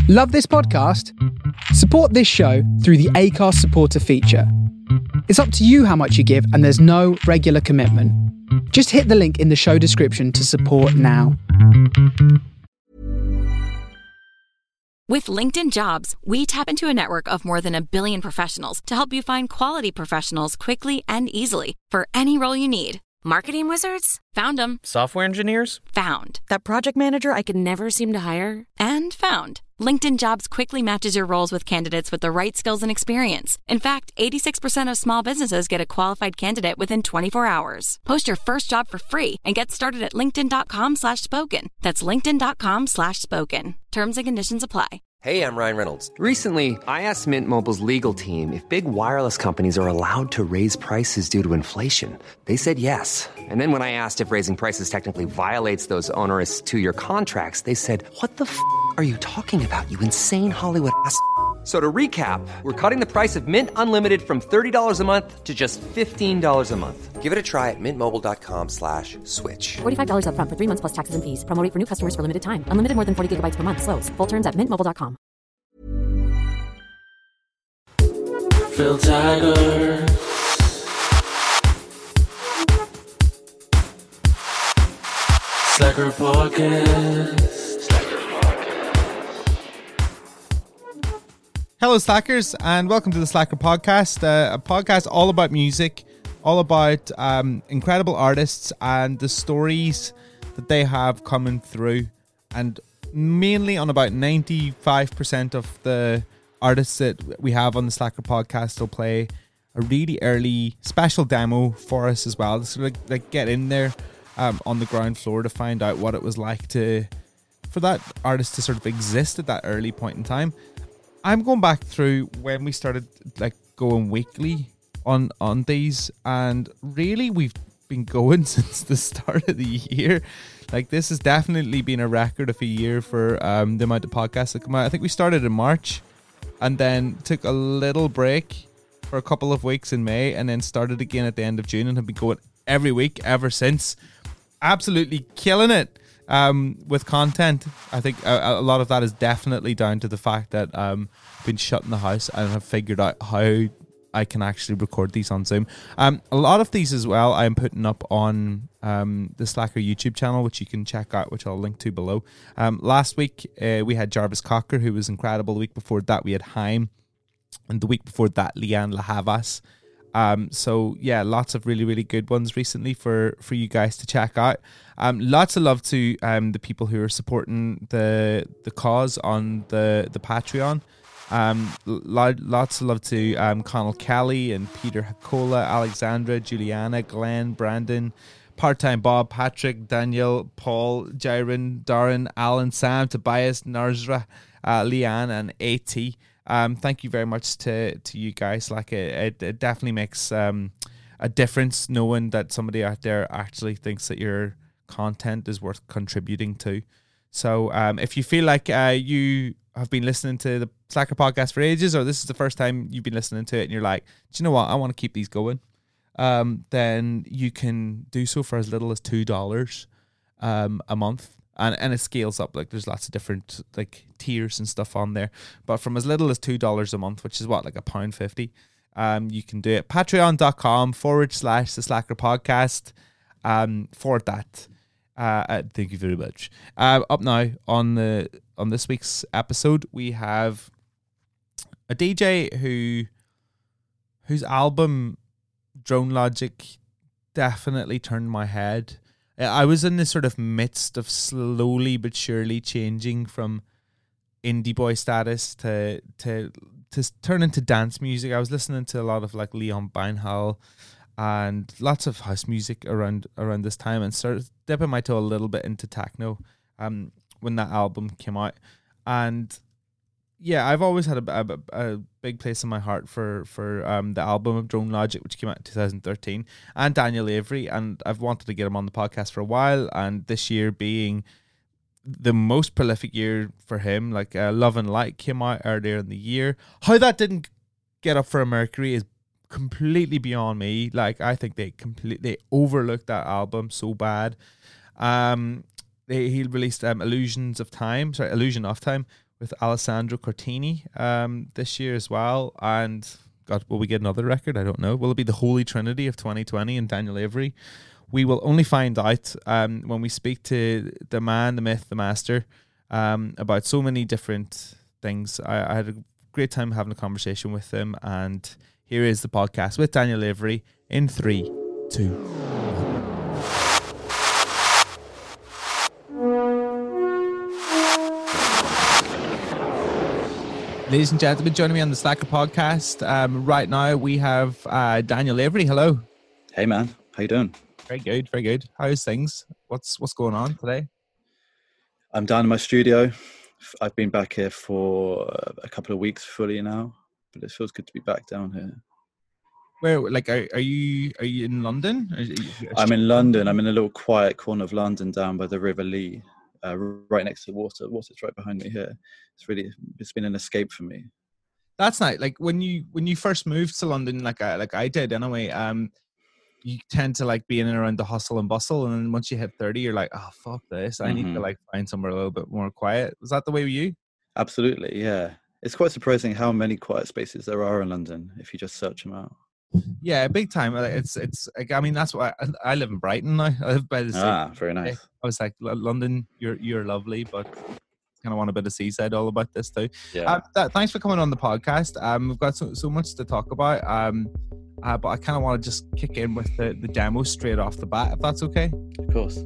Love this podcast? Support this show through the Acast supporter feature. It's up to you how much you give, and there's no regular commitment. Just hit the link in the show description to support now. With LinkedIn Jobs, we tap into a network of more than 1 billion professionals to help you find quality professionals quickly and easily for any role you need. Marketing wizards? Found them. Software engineers? Found. That project manager I could never seem to hire? And found. LinkedIn Jobs quickly matches your roles with candidates with the right skills and experience. In fact, 86% of small businesses get a qualified candidate within 24 hours. Post your first job for free and get started at linkedin.com/spoken. That's linkedin.com/spoken. Terms and conditions apply. Hey, I'm Ryan Reynolds. Recently, I asked Mint Mobile's legal team if big wireless companies are allowed to raise prices due to inflation. They said yes. And then when I asked if raising prices technically violates those onerous two-year contracts, they said, "What the f*** are you talking about, you insane Hollywood ass?" So to recap, we're cutting the price of Mint Unlimited from $30 a month to just $15 a month. Give it a try at mintmobile.com/switch. $45 up front for 3 months plus taxes and fees. Promo rate for new customers for limited time. Unlimited more than 40 gigabytes per month. Slows full terms at mintmobile.com. Phil Tiger. Slacker Podcast. Hello, Slackers, and welcome to the Slacker Podcast, a podcast all about music, all about incredible artists and the stories that they have coming through, and mainly on about 95% of the artists that we have on the Slacker Podcast will play a really early special demo for us as well, to sort of like get in there on the ground floor to find out what it was like for that artist to sort of exist at that early point in time. I'm going back through when we started like going weekly on these, and really we've been going since the start of the year. Like, this has definitely been a record of a year for the amount of podcasts that come out. I think we started in March and then took a little break for a couple of weeks in May and then started again at the end of June and have been going every week ever since. Absolutely killing it. With content. I think a lot of that is definitely down to the fact that I've been shut in the house and have figured out how I can actually record these on Zoom. A lot of these as well I'm putting up on the Slacker YouTube channel, which you can check out, which I'll link to below. Last week we had Jarvis Cocker, who was incredible. The week before that we had Haim, and the week before that Leanne Lahavas. So yeah, lots of really, really good ones recently for you guys to check out. Lots of love to the people who are supporting the cause on the Patreon. Lots of love to Connell Kelly and Peter Hakola, Alexandra, Juliana, Glenn, Brandon, Part-Time Bob, Patrick, Daniel, Paul, Jairin, Darren, Alan, Sam, Tobias, Narzra, Leanne, and AT. Thank you very much to you guys. Like, it definitely makes a difference knowing that somebody out there actually thinks that your content is worth contributing to. So if you feel like you have been listening to the Slacker Podcast for ages, or this is the first time you've been listening to it and you're like, do you know what, I want to keep these going, then you can do so for as little as $2 a month. And it scales up. Like, there's lots of different like tiers and stuff on there, but from as little as $2 a month, which is what, like £1.50, you can do it. Patreon.com/the Slacker Podcast for that. Thank you very much. Up now on this week's episode, we have a DJ whose album Drone Logic definitely turned my head. I was in this sort of midst of slowly but surely changing from indie boy status to turn into dance music. I was listening to a lot of like Leon Beinhall and lots of house music around this time, and started dipping my toe a little bit into techno when that album came out. And yeah, I've always had a big place in my heart for the album of Drone Logic, which came out in 2013, and Daniel Avery, and I've wanted to get him on the podcast for a while, and this year being the most prolific year for him, like Love and Light came out earlier in the year. How that didn't get up for a Mercury is completely beyond me. Like, I think they completely overlooked that album so bad. He released Illusion of Time, with Alessandro Cortini this year as well. And God, will we get another record? I don't know. Will it be the Holy Trinity of 2020 and Daniel Avery? We will only find out when we speak to the man, the myth, the master, about so many different things. I had a great time having a conversation with him, and here is the podcast with Daniel Avery in 3, 2, 1. Ladies and gentlemen, joining me on the Slacker podcast right now, we have Daniel Avery. Hello. Hey man, how you doing? Very good, very good. How's things? What's going on today? I'm down in my studio. I've been back here for a couple of weeks fully now, but it feels good to be back down here. Where, like, are you in London? I'm in London. I'm in a little quiet corner of London, down by the River Lee, right next to the water. Water's right behind me here. It's been an escape for me. That's nice. Like when you first moved to London, like I did anyway. You tend to like be in and around the hustle and bustle, and then once you hit 30, you're like, oh fuck this, I need to like find somewhere a little bit more quiet. Was that the way with you? Absolutely, yeah. It's quite surprising how many quiet spaces there are in London if you just search them out. Yeah, big time. It's like, I mean, that's why I live in Brighton now. I live by the sea. Very nice. I was like, London, you're lovely, but kind of want a bit of seaside all about this too. Yeah. Thanks for coming on the podcast. We've got so much to talk about. But I kind of want to just kick in with the demo straight off the bat, if that's okay. Of course.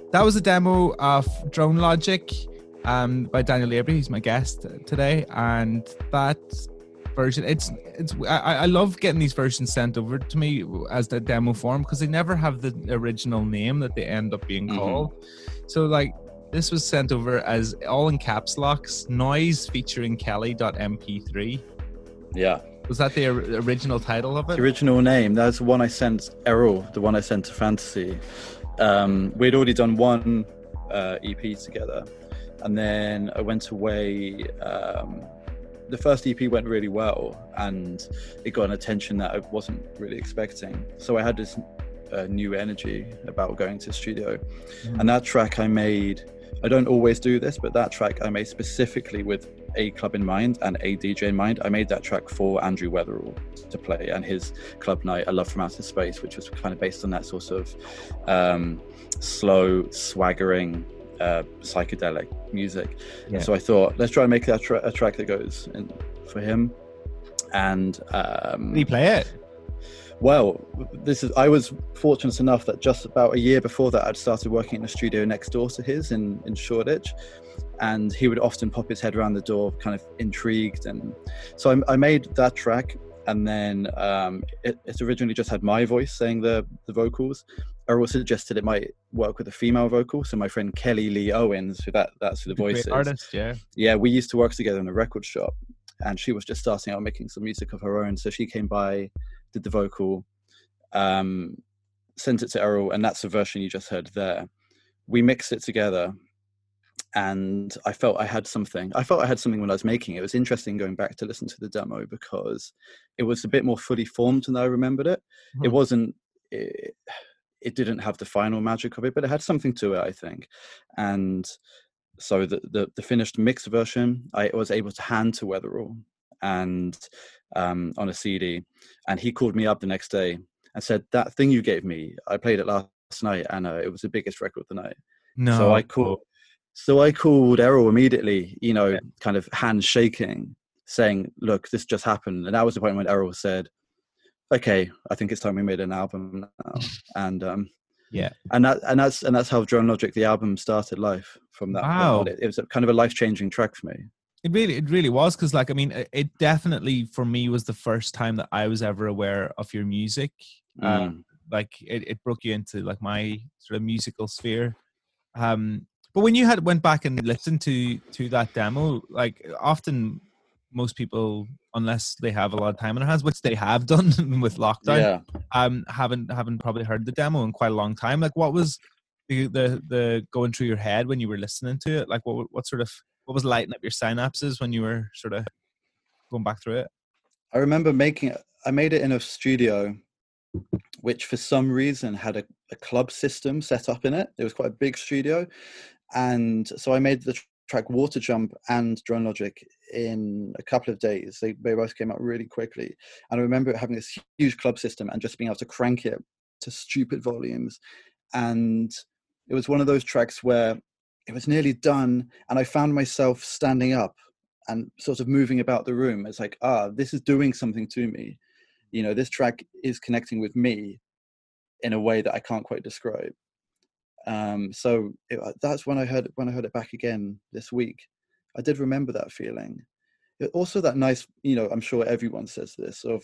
that was a demo of Drone Logic by Daniel Avery. He's my guest today, and that version, I love getting these versions sent over to me as the demo form, because they never have the original name that they end up being called. So like, this was sent over as all in caps locks, noise featuring Kelly.mp3. Yeah. Was that the original title of it? The original name. That's the one I sent Errol, the one I sent to Fantasy. We'd already done one EP together, and then I went away. The first EP went really well, and it got an attention that I wasn't really expecting. So I had this new energy about going to the studio. And that track I made, I don't always do this, but that track I made specifically with a club in mind and a DJ in mind. I made that track for Andrew Weatherall to play and his club night, A Love from Outer Space, which was kind of based on that sort of slow, swaggering, psychedelic music. Yeah. So I thought, let's try and make that a track that goes in for him. And Did he play it? Well, I was fortunate enough that just about a year before that, I'd started working in a studio next door to his in Shoreditch, and he would often pop his head around the door, kind of intrigued. And so I made that track, and then it originally just had my voice saying the vocals. Errol suggested it might work with a female vocal, so my friend Kelly Lee Owens, who that's who the voice is. Artist, yeah. Yeah, we used to work together in a record shop, and she was just starting out making some music of her own, so she came by, did the vocal, sent it to Errol, and that's the version you just heard there. We mixed it together, and I felt I had something when I was making it. It was interesting going back to listen to the demo, because it was a bit more fully formed than I remembered it. It wasn't, it didn't have the final magic of it, but it had something to it, I think. And so the finished mix version, I was able to hand to Weatherall and on a CD, and he called me up the next day and said, that thing you gave me, I played it last night, and it was the biggest record of the night. No. So I called Errol immediately, kind of hands shaking, saying, look, this just happened. And that was the point when Errol said, okay, I think it's time we made an album now. And and that's how Drone Logic, the album, started life from that point on. It was a kind of a life-changing track for me. It really was, because like, I mean, it definitely for me was the first time that I was ever aware of your music. Like it broke you into like my sort of musical sphere. But when you went back and listened to that demo, like often most people, unless they have a lot of time on their hands, which they have done with lockdown, haven't probably heard the demo in quite a long time. Like, what was the going through your head when you were listening to it? Like, what was lighting up your synapses when you were sort of going back through it? I remember I made it in a studio which for some reason had a club system set up in it. It was quite a big studio. And so I made the track Water Jump and Drone Logic in a couple of days. They both came out really quickly. And I remember having this huge club system and just being able to crank it to stupid volumes. And it was one of those tracks where it was nearly done, and I found myself standing up and sort of moving about the room. It's like, this is doing something to me. This track is connecting with me in a way that I can't quite describe. So that's when I heard it back again this week. I did remember that feeling. Also that nice, I'm sure everyone says this, of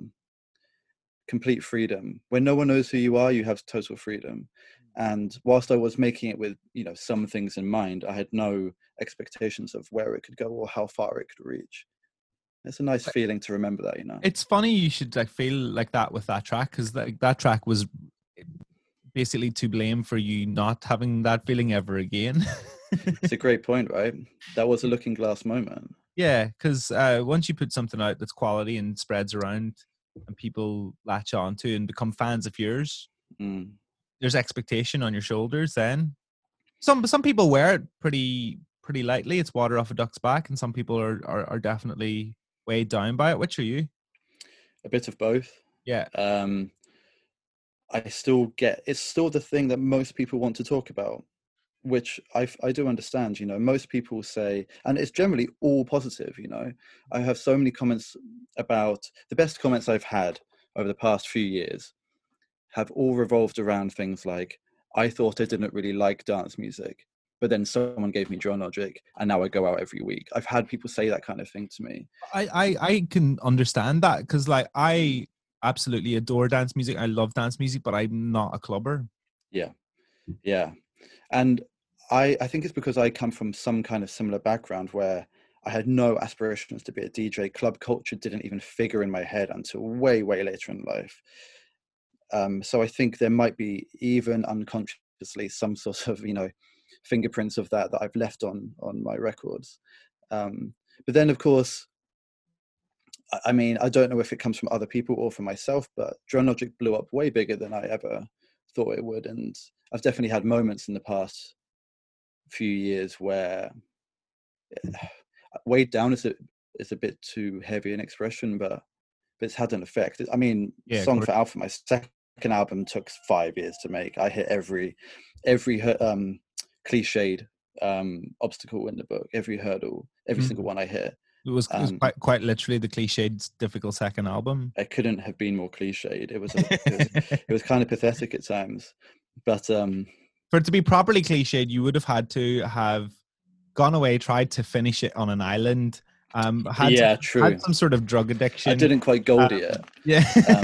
complete freedom. When no one knows who you are, you have total freedom. And whilst I was making it with, some things in mind, I had no expectations of where it could go or how far it could reach. It's a nice feeling to remember that, It's funny you should feel like that with that track, because that track was basically to blame for you not having that feeling ever again. It's a great point, right? That was a looking glass moment. Yeah, because once you put something out that's quality and spreads around and people latch on to and become fans of yours, there's expectation on your shoulders then. Some people wear it pretty lightly. It's water off a duck's back, and some people are definitely weighed down by it. Which are you? A bit of both. Yeah. It's still the thing that most people want to talk about, which I do understand. Most people say, and it's generally all positive. I have so many comments about the best comments I've had over the past few years have all revolved around things like, I thought I didn't really like dance music, but then someone gave me John Logic, and now I go out every week. I've had people say that kind of thing to me. I can understand that, because like I absolutely adore dance music. I love dance music, but I'm not a clubber. Yeah. And I think it's because I come from some kind of similar background where I had no aspirations to be a DJ. Club culture didn't even figure in my head until way, way later in life. So I think there might be, even unconsciously, some sort of, fingerprints of that I've left on my records. But then, of course, I mean, I don't know if it comes from other people or from myself, but John Logic blew up way bigger than I ever thought it would. And I've definitely had moments in the past few years where Weighed Down is a bit too heavy an expression, but it's had an effect. I mean, Song for Alpha, my second album, took 5 years to make. I hit every cliched obstacle in the book, every hurdle, every single one I hit. It was quite literally the cliched, difficult second album. It couldn't have been more cliched. It was kind of pathetic at times, but for it to be properly cliched, you would have had to have gone away, tried to finish it on an island. Had some sort of drug addiction. I didn't quite Goldie it. Yeah,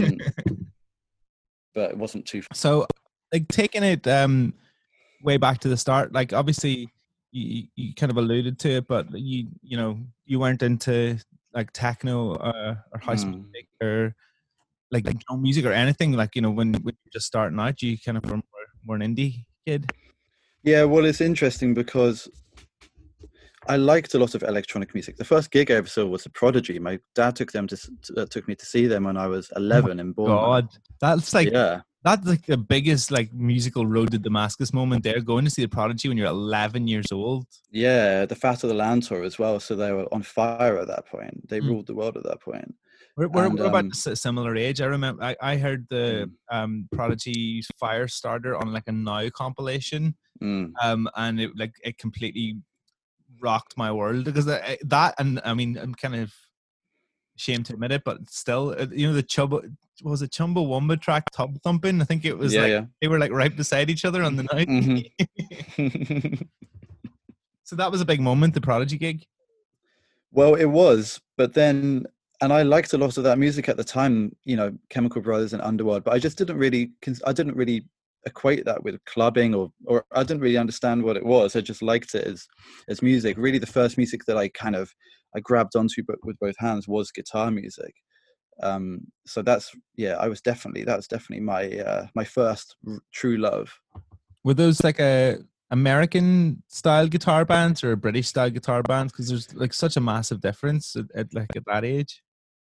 but it wasn't too. So, like, taking it way back to the start, like obviously you kind of alluded to it, but you weren't into like techno or house music or like drum music or anything. Like, when you're just starting out, you kind of were an indie kid. Yeah, well, it's interesting because I liked a lot of electronic music. The first gig I ever saw was The Prodigy. My dad took me to see them when I was 11 in Bournemouth. God, that's like the biggest like musical road to Damascus moment there, going to see The Prodigy when you're 11 years old. Yeah, the Fat of the Land tour as well. So they were on fire at that point. They ruled the world at that point. We're about a similar age. I remember I heard the Prodigy's Firestarter on like a Now compilation, and it completely rocked my world, because that and I mean, I'm kind of ashamed to admit it, but still, the Chumbawamba track, Tub Thumping. I think it was they were like right beside each other on the night. Mm-hmm. So that was a big moment, the Prodigy gig. Well, it was, but then, and I liked a lot of that music at the time, Chemical Brothers and Underworld, but I just didn't really equate that with clubbing, or I didn't really understand what it was. I just liked it as music. Really, the first music that I grabbed onto with both hands was guitar music. So that was definitely my first true love. Were those like a American style guitar bands or British style guitar bands? Because there's like such a massive difference at that age.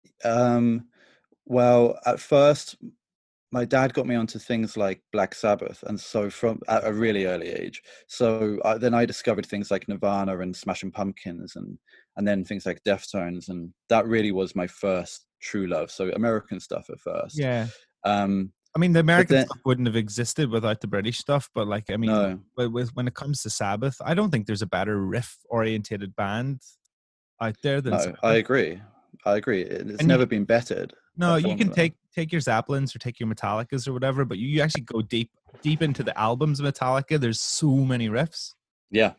Well, at first, my dad got me onto things like Black Sabbath, and so from at a really early age. So then I discovered things like Nirvana and Smashing Pumpkins, and then things like Deftones, and that really was my first true love. So American stuff at first. Yeah. I mean, the American stuff wouldn't have existed without the British stuff, but like, I mean, no. When it comes to Sabbath, I don't think there's a better riff-orientated band out there than Sabbath. I agree. It's never been bettered. No, you can take your Zeppelins or take your Metallicas or whatever, but you actually go deep into the albums of Metallica. There's so many riffs. Yeah.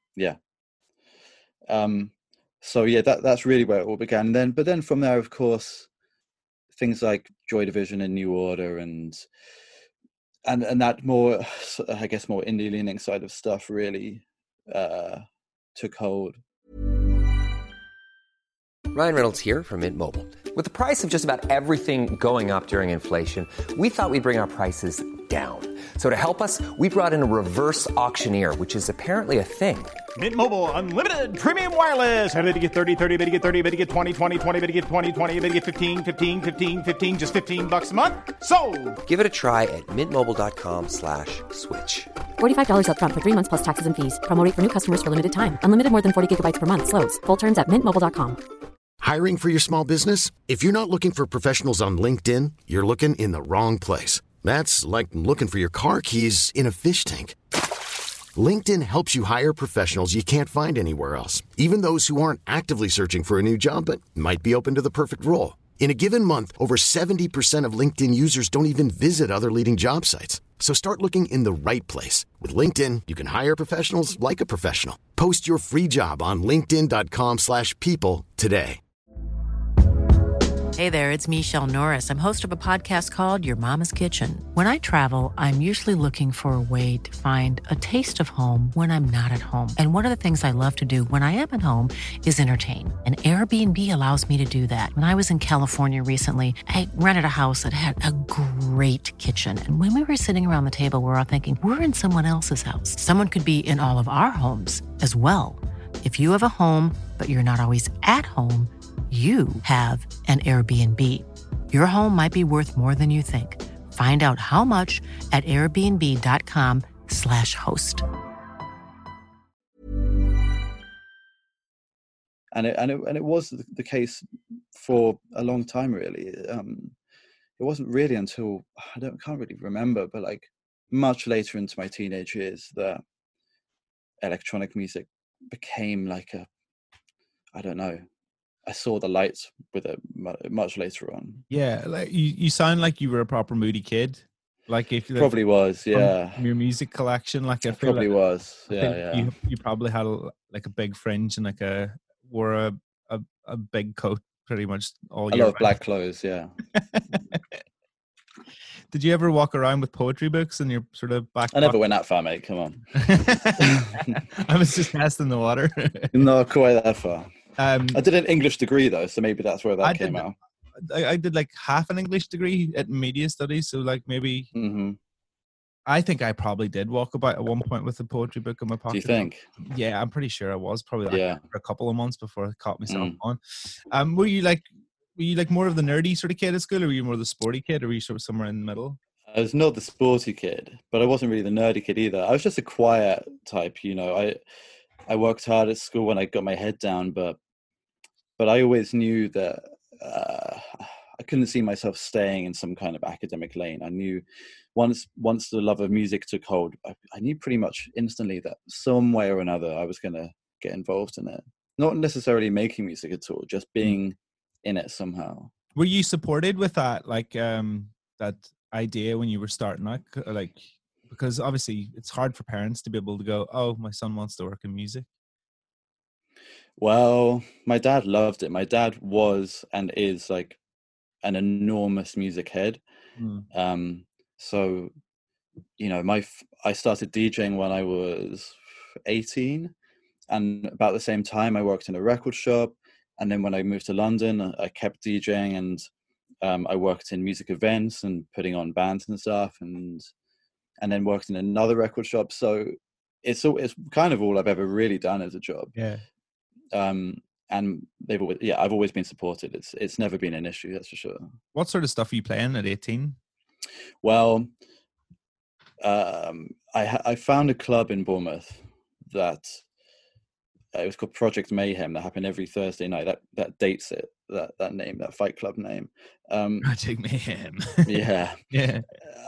So yeah, that's really where it all began. But then from there, of course, things like Joy Division and New Order and that more, I guess, more indie leaning side of stuff really took hold. Ryan Reynolds here from Mint Mobile. With the price of just about everything going up during inflation, we thought we'd bring our prices down. So to help us, we brought in a reverse auctioneer, which is apparently a thing. Mint Mobile Unlimited Premium Wireless. How to get 30, 30, bit to get 30, bit to get 20, 20, 20, bit to get 20, 20, bit to get 15, 15, 15, 15, just $15 a month? Sold! Give it a try at mintmobile.com/switch. $45 up front for 3 months plus taxes and fees. Promo rate for new customers for limited time. Unlimited more than 40 gigabytes per month. Slows full terms at mintmobile.com. Hiring for your small business? If you're not looking for professionals on LinkedIn, you're looking in the wrong place. That's like looking for your car keys in a fish tank. LinkedIn helps you hire professionals you can't find anywhere else, even those who aren't actively searching for a new job but might be open to the perfect role. In a given month, over 70% of LinkedIn users don't even visit other leading job sites. So start looking in the right place. With LinkedIn, you can hire professionals like a professional. Post your free job on linkedin.com/people today. Hey there, it's Michelle Norris. I'm host of a podcast called Your Mama's Kitchen. When I travel, I'm usually looking for a way to find a taste of home when I'm not at home. And one of the things I love to do when I am at home is entertain. And Airbnb allows me to do that. When I was in California recently, I rented a house that had a great kitchen. And when we were sitting around the table, we were all thinking, we're in someone else's house. Someone could be in all of our homes as well. If you have a home, but you're not always at home, you have an Airbnb. Your home might be worth more than you think. Find out how much at airbnb.com/host. And it was the case for a long time, really. It wasn't really until, can't really remember, but like much later into my teenage years that electronic music became like I saw the lights with it much later on. Yeah, like you sound like you were a proper moody kid. Like if probably was, yeah. From your music collection, like I feel probably like, was, yeah. You probably had a big fringe and wore a big coat pretty much all year. A lot of black clothes, yeah. Did you ever walk around with poetry books in your sort of back? I never went that far, mate. Come on. I was just testing the water. Not quite that far. I did an English degree though, so maybe that's where that came out. I did like half an English degree at media studies, so like maybe. Mm-hmm. I think I probably did walk about at one point with a poetry book in my pocket. Do you think? Yeah, I'm pretty sure I was probably for a couple of months before I caught myself on. Were you like more of the nerdy sort of kid at school, or were you more the sporty kid, or were you sort of somewhere in the middle? I was not the sporty kid, but I wasn't really the nerdy kid either. I was just a quiet type, you know. I worked hard at school when I got my head down, but I always knew that I couldn't see myself staying in some kind of academic lane. I knew once the love of music took hold, I knew pretty much instantly that some way or another I was going to get involved in it. Not necessarily making music at all, just being in it somehow. Were you supported with that, like that idea when you were starting out? Like, because obviously it's hard for parents to be able to go, oh, my son wants to work in music. Well, my dad loved it. My dad was and is like an enormous music head. So, you know, I started DJing when I was 18, and about the same time I worked in a record shop. And then when I moved to London, I kept DJing, and I worked in music events and putting on bands and stuff, and then worked in another record shop. So it's kind of all I've ever really done as a job. Yeah. And I've always been supported. It's never been an issue, that's for sure. What sort of stuff are you playing at 18? Well, I found a club in Bournemouth that it was called Project Mayhem, that happened every Thursday night. That dates it, that name, that Fight Club name. Project Mayhem. Yeah. Yeah.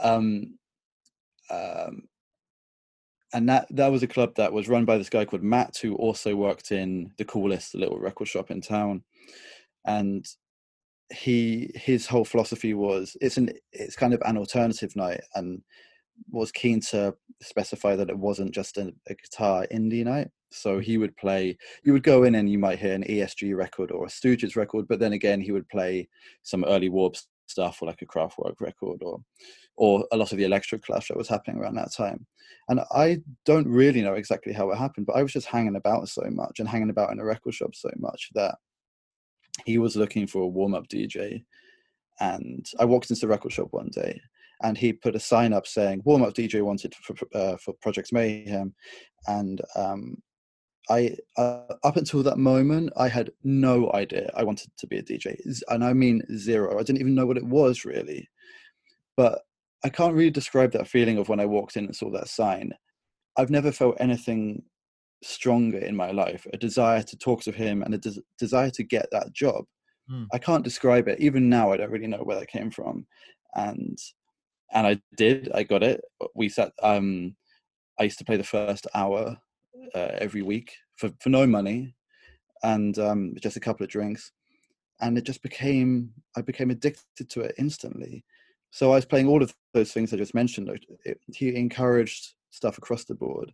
And that was a club that was run by this guy called Matt, who also worked in The Coolest, the little record shop in town. And his whole philosophy was it's kind of an alternative night, and was keen to specify that it wasn't just a guitar indie night. So he would play, you would go in and you might hear an ESG record or a Stooges record, but then again he would play some early Warp stuff, or like a Kraftwerk record, or a lot of the electro clash that was happening around that time. And I don't really know exactly how it happened, but I was just hanging about so much and hanging about in a record shop so much that he was looking for a warm-up DJ. And I walked into the record shop one day, and he put a sign up saying warm-up DJ wanted for Project Mayhem. And I up until that moment, I had no idea I wanted to be a DJ, and I mean zero. I didn't even know what it was really. But I can't really describe that feeling of when I walked in and saw that sign. I've never felt anything stronger in my life, a desire to talk to him and a desire to get that job. I can't describe it. Even now, I don't really know where that came from. And I did. I got it. We sat. I used to play the first hour every week for no money, and just a couple of drinks, and it just became. I became addicted to it instantly, So I was playing all of those things I just mentioned. He encouraged stuff across the board.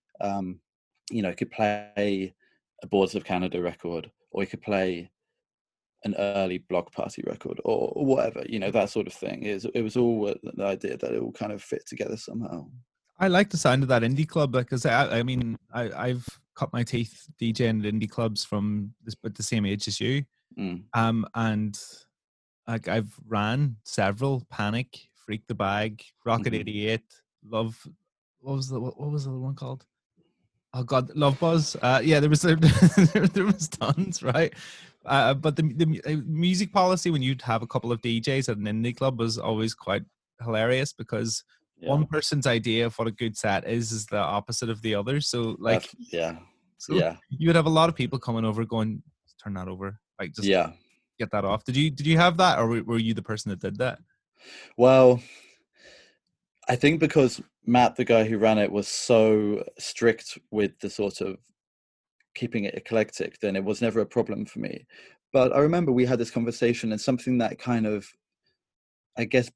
You know, he could play a Boards of Canada record, or he could play an early Block Party record, or whatever, you know, that sort of thing. It was all the idea that it all kind of fit together somehow. I like the sound of that indie club, because I mean, I've cut my teeth DJing at indie clubs from the same age as you. And like I've ran several: Panic, Freak the Bag, Rocket 88, Love. What was the other one called? Oh God, Love Buzz. Yeah, there was there was tons, right? But the music policy when you'd have a couple of DJs at an indie club was always quite hilarious, because one person's idea of what a good set is the opposite of the other. So like, you would have a lot of people coming over going, turn that over, like just get that off. Did you have that, or were you the person that did that? Well, I think because Matt, the guy who ran it, was so strict with the sort of keeping it eclectic, then it was never a problem for me. But I remember we had this conversation, and something that kind of, I guess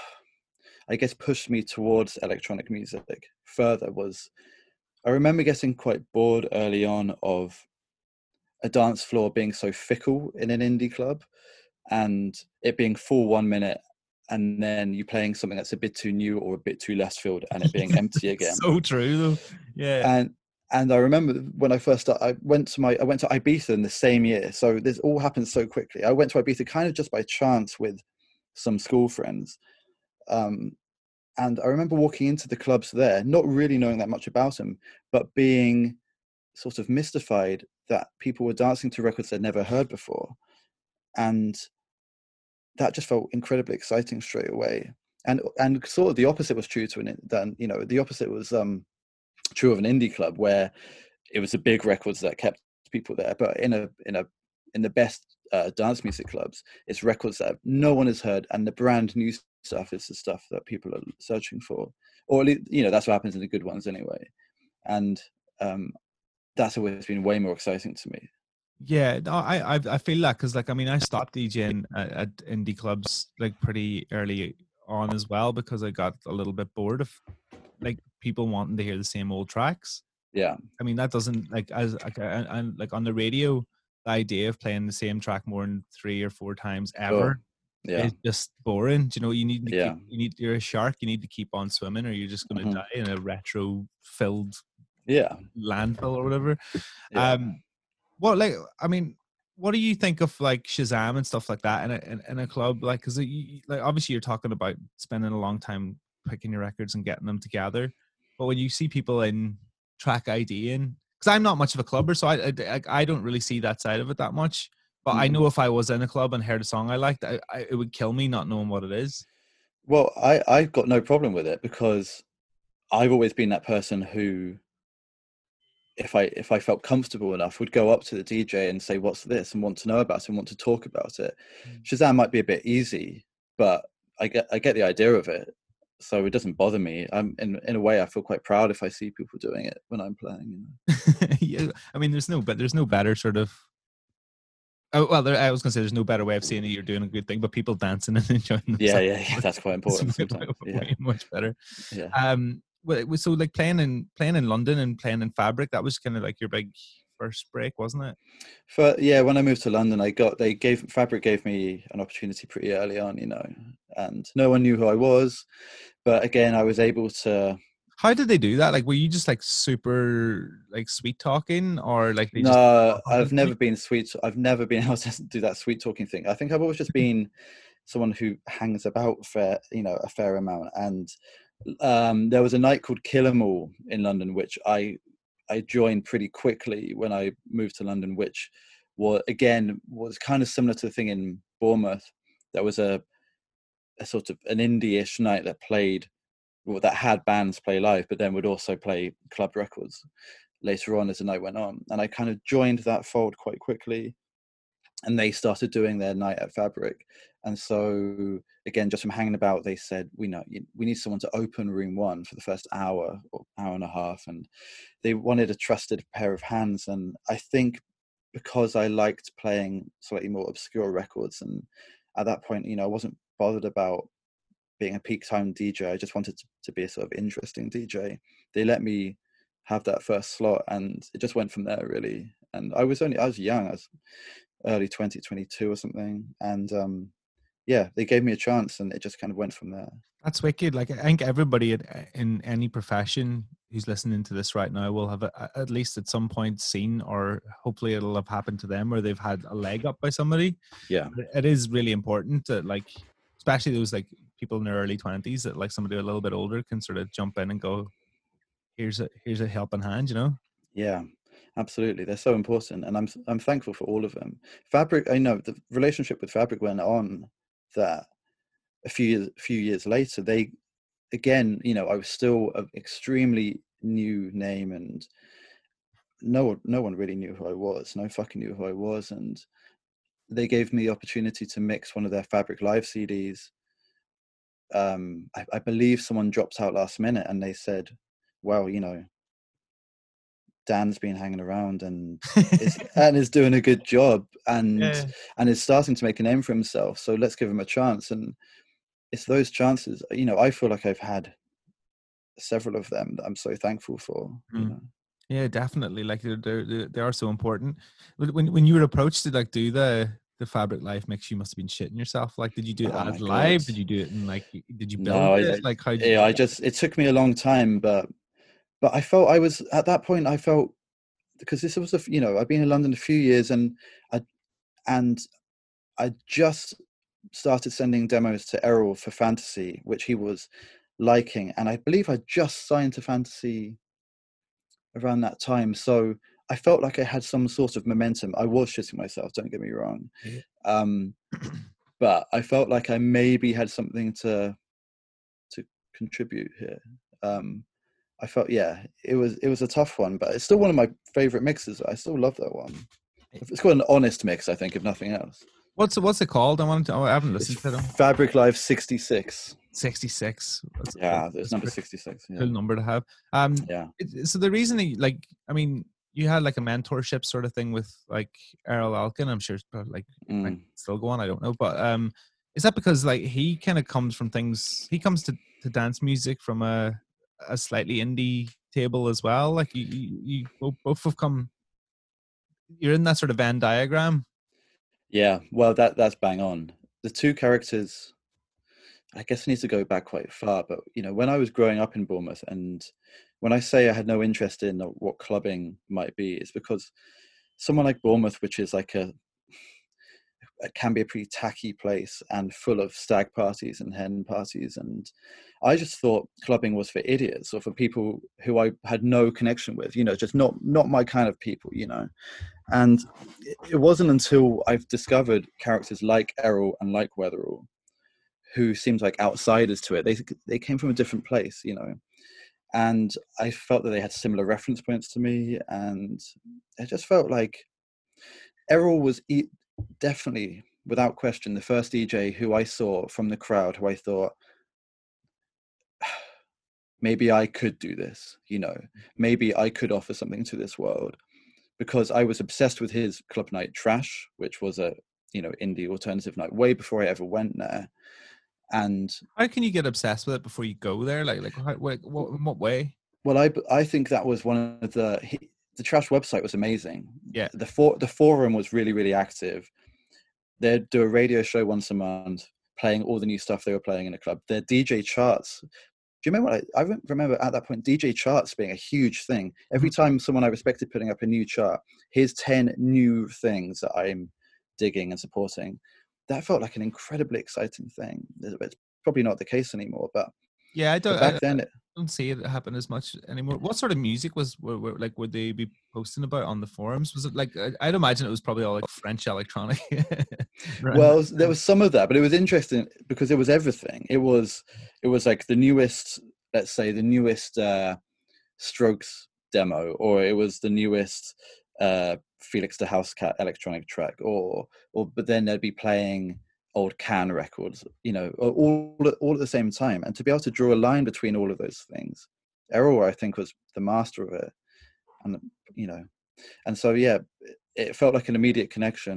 pushed me towards electronic music further was, I remember getting quite bored early on of a dance floor being so fickle in an indie club, and it being full 1 minute, and then you playing something that's a bit too new or a bit too left field, and it being empty again. So true, though. Yeah. And I remember when I first started, I went to Ibiza in the same year. So this all happened so quickly. I went to Ibiza kind of just by chance with some school friends. And I remember walking into the clubs there, not really knowing that much about them, but being sort of mystified that people were dancing to records they'd never heard before. And that just felt incredibly exciting straight away. And sort of the opposite was true to the opposite was true of an indie club, where it was the big records that kept people there. But in the best dance music clubs, it's records that no one has heard, and the brand new stuff is the stuff that people are searching for, or at least, you know, that's what happens in the good ones anyway. And that's always been way more exciting to me. Yeah, no, I feel that, because like, I mean, I stopped DJing at indie clubs like pretty early on as well, because I got a little bit bored of like people wanting to hear the same old tracks. Yeah, I mean, that doesn't like, as and like on the radio, the idea of playing the same track more than 3 or 4 times ever is just boring. You know, you need to you're a shark, you need to keep on swimming, or you're just going to die in a retro filled landfill or whatever. What, like, I mean, what do you think of like Shazam and stuff like that in a club? Like, because like obviously you're talking about spending a long time picking your records and getting them together, but when you see people in track IDing, because I'm not much of a clubber, so I don't really see that side of it that much. But I know if I was in a club and heard a song I liked, it would kill me not knowing what it is. Well, I've got no problem with it, because I've always been that person who, if I felt comfortable enough, would go up to the DJ and say, what's this, and want to know about it and want to talk about it. Shazam might be a bit easy, but I get the idea of it, so it doesn't bother me. I'm in a way, I feel quite proud if I see people doing it when I'm playing, you know. Yeah, I mean, there's no better sort of, I was gonna say there's no better way of saying that you're doing a good thing, but people dancing and enjoying themselves. Yeah, that's quite important sometimes. Way much better. Yeah. So like playing in London and playing in Fabric, that was kind of like your big first break, wasn't it? When I moved to London, Fabric gave me an opportunity pretty early on, you know, and no one knew who I was, but again, I was able to. How did they do that? Like, were you just like super like sweet talking, or like they No, I've never been sweet. I've never been able to do that sweet talking thing. I think I've always just been someone who hangs about a fair amount. And there was a night called Kill 'Em All in London, which I joined pretty quickly when I moved to London, which was kind of similar to the thing in Bournemouth. There was a sort of an indie-ish night that had bands play live, but then would also play club records later on as the night went on. And I kind of joined that fold quite quickly, and they started doing their night at Fabric. And so again, just from hanging about, they said, we need someone to open room 1 for the first hour or hour and a half. And they wanted a trusted pair of hands. And I think because I liked playing slightly more obscure records, and at that point, you know, I wasn't bothered about being a peak time DJ. I just wanted to be a sort of interesting DJ. They let me have that first slot, and it just went from there, really. And I was young, I was early 2022 or something, and yeah, they gave me a chance, and it just kind of went from there. That's wicked. Like, I think everybody in any profession who's listening to this right now will have at least at some point seen, or hopefully it'll have happened to them, where they've had a leg up by somebody. Yeah, it is really important that, like, especially those like people in their early 20s, that like somebody a little bit older can sort of jump in and go, here's a helping hand, you know? Yeah, absolutely. They're so important, and I'm thankful for all of them. Fabric, I know the relationship with Fabric went on that a few years later. They, again, you know, I was still an extremely new name, and no one really knew who I was. No fucking knew who I was, and they gave me the opportunity to mix one of their Fabric Live CDs. I believe someone dropped out last minute, and they said, well, you know, Dan's been hanging around and is doing a good job, and is starting to make a name for himself, so let's give him a chance. And it's those chances, you know, I feel like I've had several of them that I'm so thankful for. You know? Yeah, definitely. Like, they are so important. When you were approached to like do the Fabric Live mix, you must have been shitting yourself. Like, did you do it as live? Did you do it in like, did you build it? Like, how? It took me a long time, but I felt I was at that point. I felt, because this was you know, I've been in London a few years, and I just started sending demos to Errol for Fantasy, which he was liking, and I believe I just signed to Fantasy around that time. So I felt like I had some sort of momentum. I was shitting myself, don't get me wrong. But I felt like I maybe had something to contribute here. I felt, yeah, it was a tough one, but it's still one of my favorite mixes. I still love that one. It's called an honest mix, I think, if nothing else. What's it called? I haven't listened to it. Fabric Live 66. 66. There's number 66. Yeah. Cool number to have. So the reason that, like, I mean, you had like a mentorship sort of thing with like Errol Alkin. I'm sure it's probably like might still go on. I don't know, but is that because like he kind of comes from things? He comes to dance music from a slightly indie table as well. Like you both have come. You're in that sort of Venn diagram. Yeah, well, that's bang on. The two characters, I guess, need to go back quite far. But you know, when I was growing up in Bournemouth, and when I say I had no interest in what clubbing might be, it's because someone like Bournemouth, which is like it can be a pretty tacky place and full of stag parties and hen parties, and I just thought clubbing was for idiots or for people who I had no connection with, you know, just not my kind of people, you know. And it wasn't until I've discovered characters like Errol and like Weatherall, who seemed like outsiders to it. They came from a different place, you know, and I felt that they had similar reference points to me, and it just felt like Errol was definitely, without question, the first DJ who I saw from the crowd who I thought, maybe I could do this, you know, maybe I could offer something to this world, because I was obsessed with his club night Trash, which was a, you know, indie alternative night way before I ever went there. And how can you get obsessed with it before you go there? Like what way? Well, I think that was one of the Trash website was amazing. Yeah. The forum was really, really active. They'd do a radio show once a month, playing all the new stuff they were playing in a club. Their DJ charts. Do you remember? I remember at that point, DJ charts being a huge thing. Every time someone I respected putting up a new chart, here's 10 new things that I'm digging and supporting. That felt like an incredibly exciting thing. It's probably not the case anymore, but yeah, I don't see it happen as much anymore. What sort of music would they be posting about on the forums? Was it like, I'd imagine it was probably all like French electronic. Right. Well, there was some of that, but it was interesting because it was everything. It was like the newest, let's say the newest Strokes demo, or it was the newest Felix the Housecat electronic track, but then they'd be playing old Can records, you know, all at the same time. And to be able to draw a line between all of those things, Errol, I think, was the master of it. And, you know, and so, yeah, it felt like an immediate connection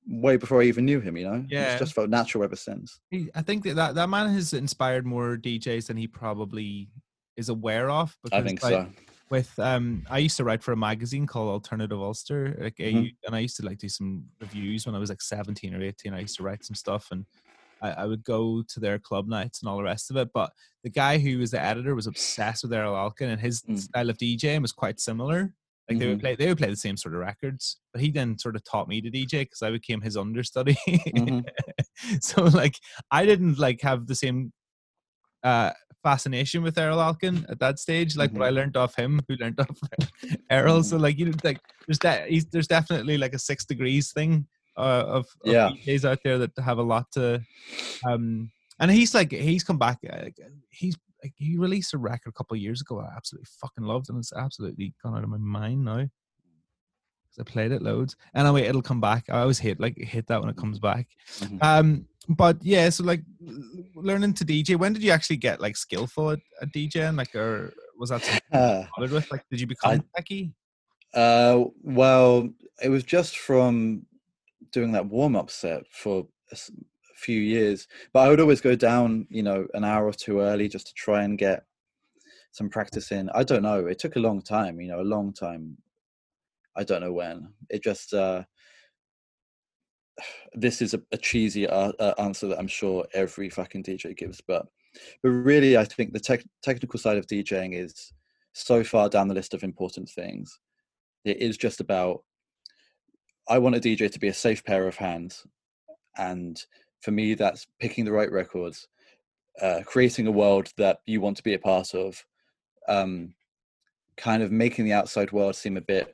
way before I even knew him. Yeah. It's just felt natural ever since. I think that man has inspired more DJs than he probably is aware of. Because, I think so. With I used to write for a magazine called Alternative Ulster, and I used to like do some reviews when I was like 17 or 18. I used to write some stuff, and I would go to their club nights and all the rest of it. But the guy who was the editor was obsessed with Errol Alkin, and his style of DJing was quite similar. Like they would play the same sort of records, but he then sort of taught me to DJ because I became his understudy. So like I didn't like have the same fascination with Errol Alkin at that stage, like but I learned off him, who learned off Errol. So like like there's definitely like a 6 degrees thing of DJs out there that have a lot to and he's come back. He released a record a couple of years ago I absolutely fucking loved, and it's absolutely gone out of my mind now because I played it loads. Anyway, it'll come back. I always hate that when it comes back. But yeah, so like learning to DJ, when did you actually get like skillful at DJing? Like, or was that something you bothered with? Like, did you become techie? Well, it was just from doing that warm-up set for a few years, but I would always go down, an hour or two early just to try and get some practice in. I don't know. It took a long time, a long time. I don't know when. It just, this is a cheesy answer that I'm sure every fucking DJ gives, but really, I think the technical side of DJing is so far down the list of important things. It is just about, I want a DJ to be a safe pair of hands. And for me, that's picking the right records, creating a world that you want to be a part of, kind of making the outside world seem a bit,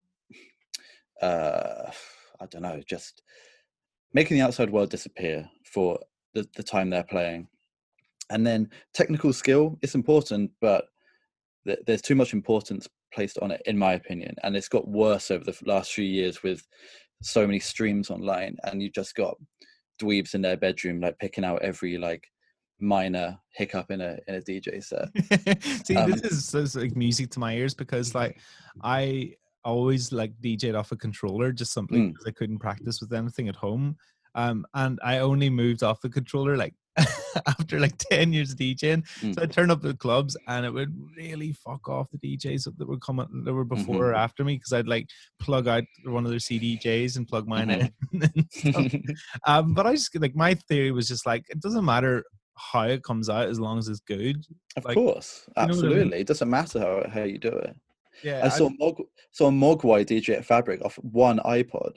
I don't know, just making the outside world disappear for the time they're playing. And then technical skill is important, but there's too much importance placed on it, in my opinion. And it's got worse over the last few years with so many streams online, and you've just got dweebs in their bedroom like picking out every like minor hiccup in a DJ set. See, this is like music to my ears, because like I always like DJ'd off a controller just simply because I couldn't practice with anything at home. And I only moved off the controller like after like 10 years of DJing. So I'd turn up at clubs and it would really fuck off the DJs that would come that were before or after me, because I'd like plug out one of their CDJs and plug mine in and stuff. But I just like, my theory was just like, it doesn't matter how it comes out as long as it's good. Of course, absolutely. I mean? It doesn't matter how you do it. Yeah, I saw Mogwai DJ at Fabric off one iPod.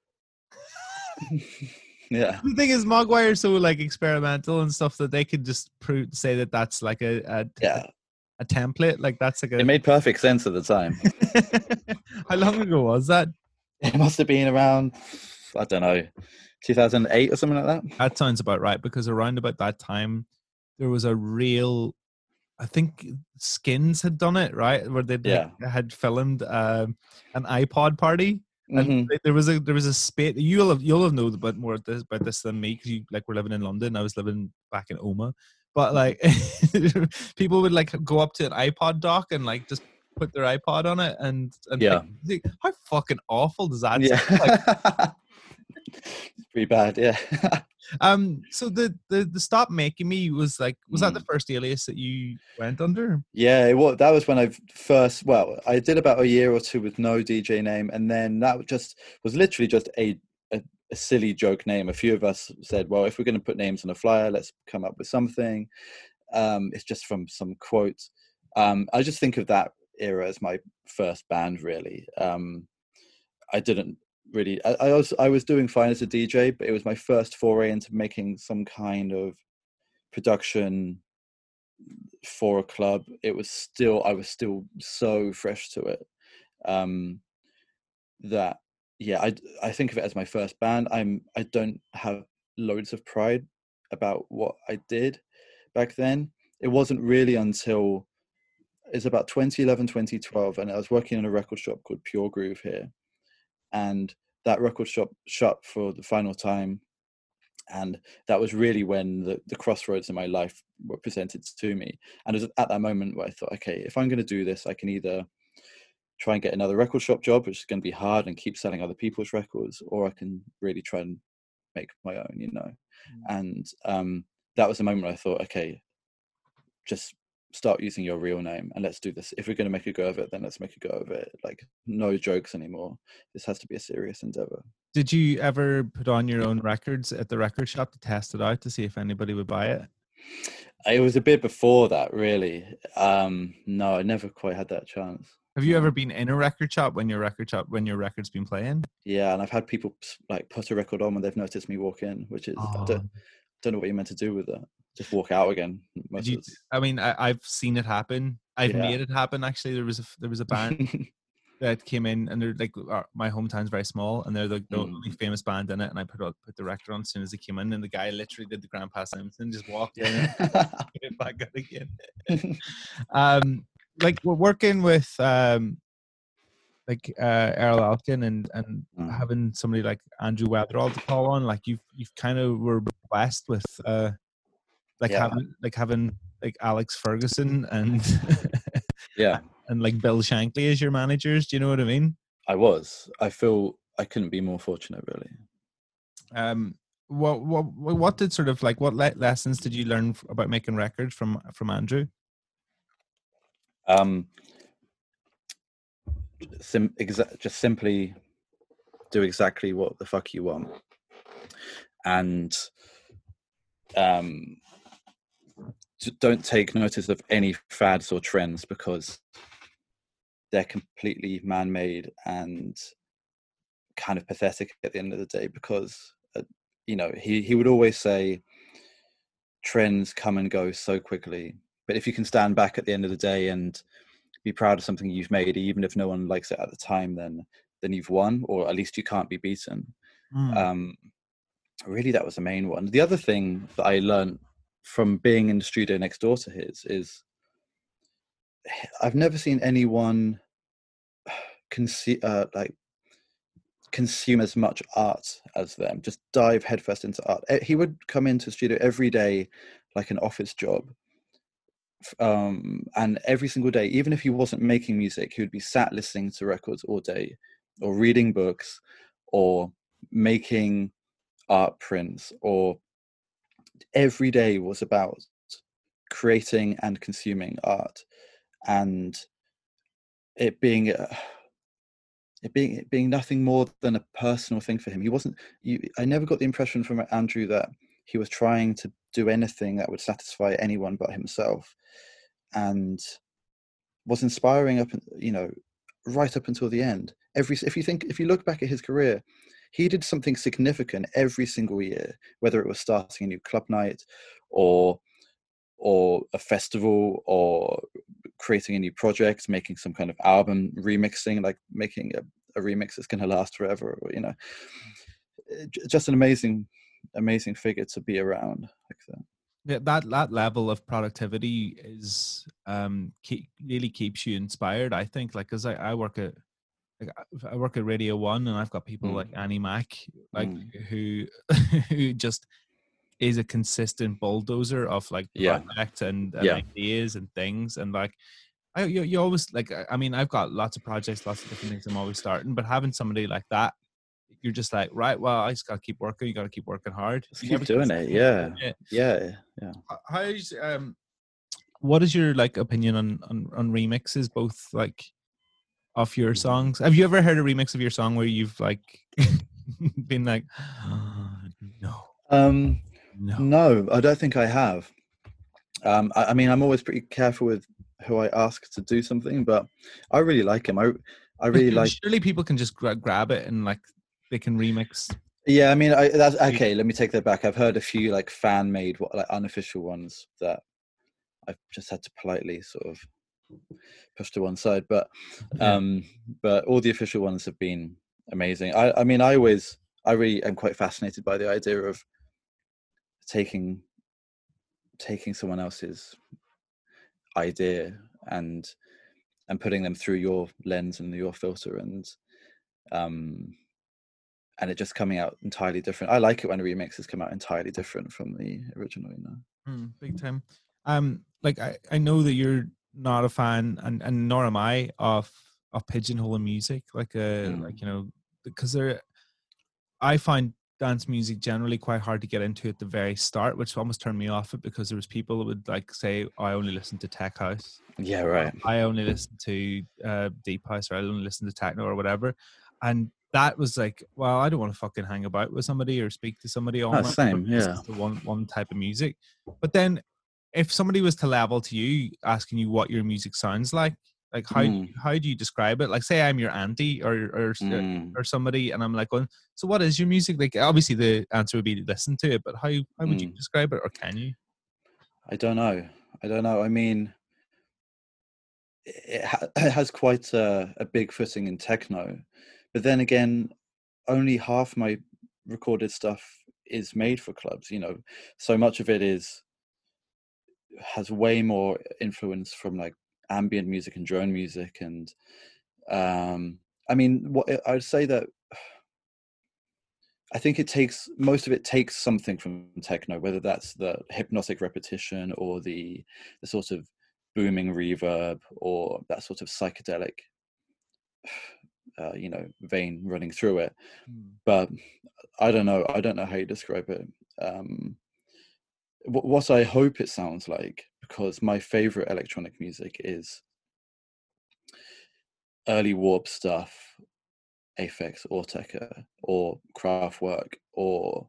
Yeah. The thing is, Mogwai are so like experimental and stuff that they could just say that that's like a template. Like that's like it made perfect sense at the time. How long ago was that? It must have been around, I don't know, 2008 or something like that. That sounds about right, because around about that time there was a real, I think Skins had done it, right, where they had filmed an iPod party. And there was a space. You'll have known about more about this than me, because you like were living in London. I was living back in Oma, but like people would like go up to an iPod dock and like just put their iPod on it, and like, how fucking awful does that sound? Like? It's pretty bad, yeah. So the Stop Making Me was that the first alias that you went under? Yeah, that was when I did about a year or two with no DJ name, and then that was literally just a silly joke name. A few of us said, well, if we're going to put names on a flyer, let's come up with something. It's just from some quotes. I just think of that era as my first band, really. I didn't really, I was doing fine as a DJ, but it was my first foray into making some kind of production for a club. I was still so fresh to it, that I think of it as my first band. I don't have loads of pride about what I did back then. It wasn't really until it's about 2011, 2012, and I was working in a record shop called Pure Groove here. And that record shop shut for the final time. And that was really when the crossroads in my life were presented to me. And it was at that moment where I thought, okay, if I'm going to do this, I can either try and get another record shop job, which is going to be hard, and keep selling other people's records, or I can really try and make my own, you know. And that was the moment where I thought, okay, just start using your real name and let's do this. If we're going to make a go of it, then let's make a go of it. Like, no jokes anymore. This has to be a serious endeavor. Did you ever put on your own records at the record shop to test it out to see if anybody would buy it? It was a bit before that, really. No, I never quite had that chance. Have you ever been in a record shop when your record's been playing? Yeah, and I've had people like put a record on when they've noticed me walk in, which is I don't know what you're meant to do with that. Just walk out again. I've seen it happen. I've made it happen. Actually, there was a band that came in, and they're like, my hometown's very small, and they're the only famous band in it. And I put the record on as soon as they came in, and the guy literally did the Grandpa Simpson, just walked in and put it back out again. Like, we're working with Errol Alkin and having somebody like Andrew Weatherall to call on. Like, you've kind of were blessed with having Alex Ferguson and and like Bill Shankly as your managers. Do you know what I mean? I feel I couldn't be more fortunate, really. What did sort of like, what lessons did you learn about making records from Andrew? Just simply do exactly what the fuck you want, and don't take notice of any fads or trends, because they're completely man-made and kind of pathetic at the end of the day. Because you know, he would always say trends come and go so quickly, but if you can stand back at the end of the day and be proud of something you've made, even if no one likes it at the time, then you've won, or at least you can't be beaten. Really, that was the main one. The other thing that I learned from being in the studio next door to his is I've never seen anyone consume as much art as them. Just dive headfirst into art. He would come into the studio every day like an office job. And every single day, even if he wasn't making music, he would be sat listening to records all day, or reading books, or making art prints, or every day was about creating and consuming art, and it being nothing more than a personal thing for him. I never got the impression from Andrew that he was trying to do anything that would satisfy anyone but himself, and was inspiring right up until the end. If you look back at his career, he did something significant every single year, whether it was starting a new club night, or a festival, or creating a new project, making some kind of album, remixing, like making a remix that's going to last forever, or, you know, just an amazing figure to be around like that. Yeah, that level of productivity is really keeps you inspired, I think. Like, because I work at Radio 1, and I've got people like Annie Mac, like who just is a consistent bulldozer of like projects and ideas and things. And like, you always like, I mean, I've got lots of projects, lots of different things I'm always starting, but having somebody like that, you're just like, right, well, I just got to keep working. You got to keep working hard. Just keep doing it. Yeah. How's what is your like opinion on remixes, both like of your songs? Have you ever heard a remix of your song where you've like been like, No, I don't think I have. I mean, I'm always pretty careful with who I ask to do something, but I really like him. I really like. Surely people can just grab it and like they can remix. Yeah, I mean, that's okay. Let me take that back. I've heard a few like fan-made, like unofficial ones that I've just had to politely sort of push to one side. But all the official ones have been amazing. I mean, I really am quite fascinated by the idea of taking someone else's idea and putting them through your lens and your filter, and it just coming out entirely different. I like it when remixes come out entirely different from the original, you know. Big time. Like I know that you're not a fan, and nor am I, of pigeonholing music, like because I find dance music generally quite hard to get into at the very start, which almost turned me off it, because there was people that would like say, oh, I only listen to tech house. Yeah, right. I only listen to deep house, or I only listen to techno or whatever. And that was like, well, I don't want to fucking hang about with somebody or speak to somebody all night. Same, yeah. To one type of music. But then if somebody was to level to you, asking you what your music sounds like how do you describe it? Like, say I'm your auntie or somebody, and I'm like, going, so what is your music? Like, obviously the answer would be to listen to it, but how would you describe it, or can you? I don't know. I mean, it has quite a big footing in techno, but then again, only half my recorded stuff is made for clubs. You know, so much of it has way more influence from like ambient music and drone music, and I mean, what I'd say that I think most of it takes something from techno, whether that's the hypnotic repetition or the sort of booming reverb or that sort of psychedelic vein running through it. But I don't know how you describe it. What I hope it sounds like, because my favorite electronic music is early Warp stuff, Aphex or Tekka or Kraftwerk, or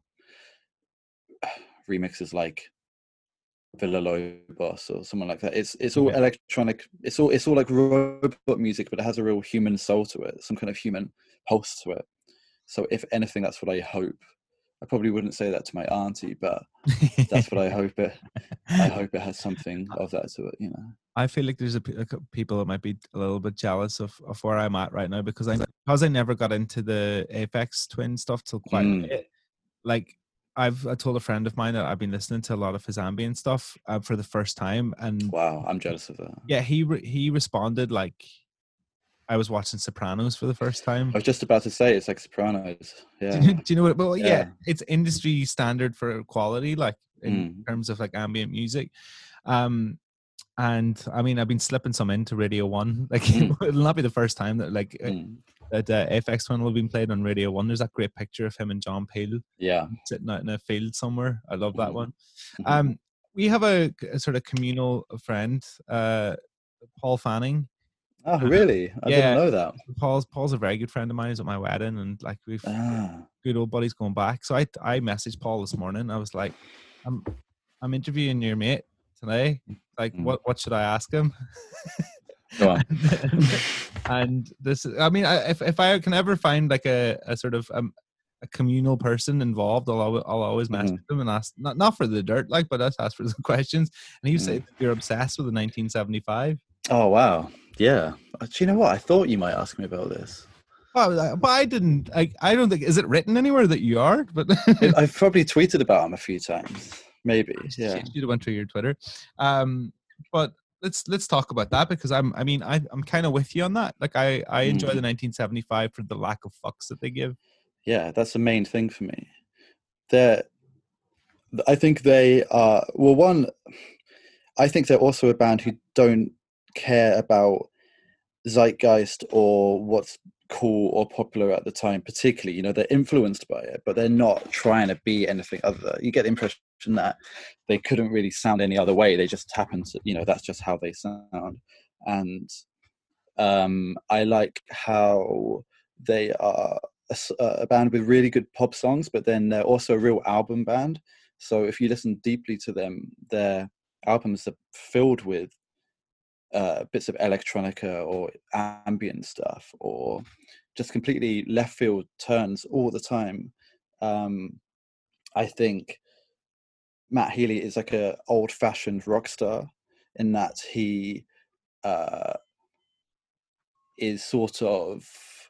remixes like Villa-Lobos or someone like that. It's all electronic. It's all like robot music, but it has a real human soul to it, some kind of human pulse to it. So if anything, that's what I hope. I probably wouldn't say that to my auntie, but that's what I hope it. I hope it has something of that to it. You know, I feel like there's people that might be a little bit jealous of where I'm at right now, because I never got into the Aphex Twin stuff till quite late. Like, I told a friend of mine that I've been listening to a lot of his ambient stuff for the first time, and wow, I'm jealous of that. Yeah, he responded like I was watching Sopranos for the first time. I was just about to say, it's like Sopranos. Yeah. Do you know what? Well, yeah, it's industry standard for quality, like in terms of like ambient music. And I mean, I've been slipping some into Radio 1. Like, it'll not be the first time that like that Aphex Twin will have been played on Radio 1. There's that great picture of him and John Peel, sitting out in a field somewhere. I love that one. We have a sort of communal friend, Paul Fanning. Oh, really? I didn't know that. Paul's a very good friend of mine. He's at my wedding, and like we've good old buddies going back. So I messaged Paul this morning. I was like, I'm interviewing your mate today. Like, what should I ask him? Go on. And this, I mean, if I can ever find like a sort of a communal person involved, I'll always message them and ask, not for the dirt, like, but just ask for some questions. And he said, you're obsessed with the 1975. Oh, wow. Yeah. Do you know what? I thought you might ask me about this. Well, but I didn't. I don't think, is it written anywhere that you are? But I've probably tweeted about him a few times. Maybe. Yeah. You went through your Twitter. But let's talk about that, because I'm kind of with you on that. Like, I enjoy the 1975 for the lack of fucks that they give. Yeah, that's the main thing for me. I think they are, well, one, I think they're also a band who don't care about zeitgeist or what's cool or popular at the time particularly. You know, they're influenced by it, but they're not trying to be anything other. You get the impression that they couldn't really sound any other way. They just happen to, you know, that's just how they sound. And I like how they are a band with really good pop songs, but then they're also a real album band. So if you listen deeply to them, their albums are filled with bits of electronica or ambient stuff, or just completely left field turns all the time. I think Matt Healy is like a old-fashioned rock star in that he is sort of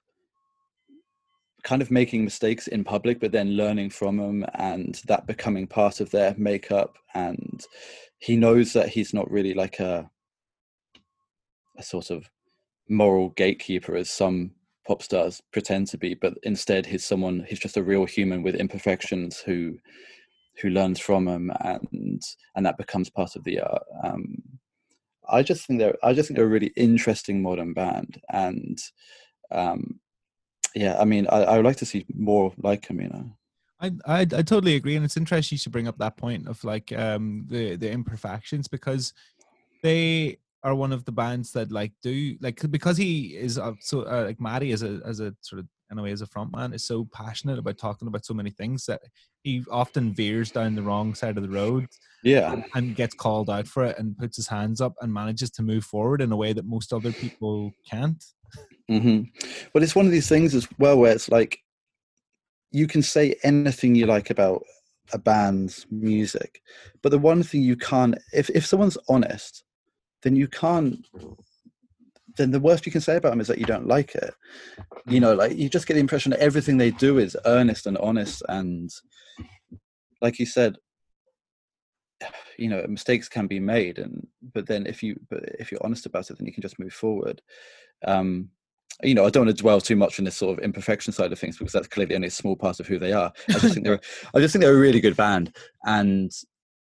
kind of making mistakes in public, but then learning from them, and that becoming part of their makeup. And he knows that he's not really like a sort of moral gatekeeper as some pop stars pretend to be, but instead he's just a real human with imperfections who learns from him, and that becomes part of the art. I just think they're a really interesting modern band, and yeah, I mean, I would like to see more like them, you know. I totally agree, and it's interesting you should bring up that point of like the imperfections, because they are one of the bands that like do like, because he is so like Matty as a sort of in a way as a frontman is so passionate about talking about so many things that he often veers down the wrong side of the road, and gets called out for it and puts his hands up and manages to move forward in a way that most other people can't. But it's one of these things as well where it's like you can say anything you like about a band's music, but the one thing you can't, if someone's honest, then you can't, then the worst you can say about them is that you don't like it. You know, like you just get the impression that everything they do is earnest and honest, and like you said, you know, mistakes can be made, but if you're honest about it, then you can just move forward. You know, I don't want to dwell too much on this sort of imperfection side of things, because that's clearly only a small part of who they are. I just think they're a really good band, and